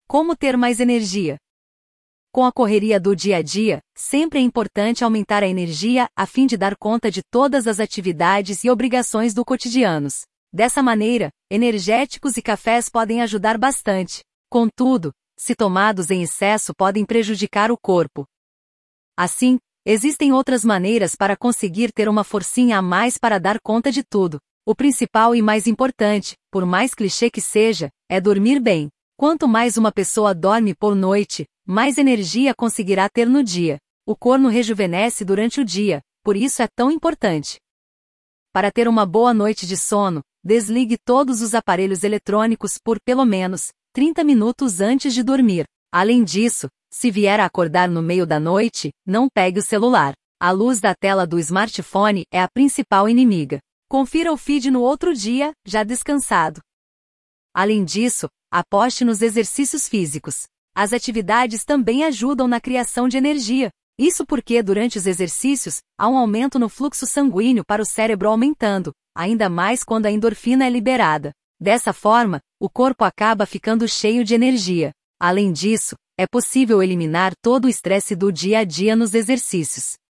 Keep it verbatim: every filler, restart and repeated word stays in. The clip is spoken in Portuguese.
Como ter mais energia? Com a correria do dia a dia, sempre é importante aumentar a energia a fim de dar conta de todas as atividades e obrigações do cotidiano. Dessa maneira, energéticos e cafés podem ajudar bastante. Contudo, se tomados em excesso podem prejudicar o corpo. Assim, existem outras maneiras para conseguir ter uma forcinha a mais para dar conta de tudo. O principal e mais importante, por mais clichê que seja, é dormir bem. Quanto mais uma pessoa dorme por noite, mais energia conseguirá ter no dia. O corpo rejuvenesce durante o dia, por isso é tão importante. Para ter uma boa noite de sono, desligue todos os aparelhos eletrônicos por pelo menos trinta minutos antes de dormir. Além disso, se vier a acordar no meio da noite, não pegue o celular. A luz da tela do smartphone é a principal inimiga. Confira o feed no outro dia, já descansado. Além disso, aposte nos exercícios físicos. As atividades também ajudam na criação de energia. Isso porque durante os exercícios, há um aumento no fluxo sanguíneo para o cérebro aumentando, ainda mais quando a endorfina é liberada. Dessa forma, o corpo acaba ficando cheio de energia. Além disso, é possível eliminar todo o estresse do dia a dia nos exercícios.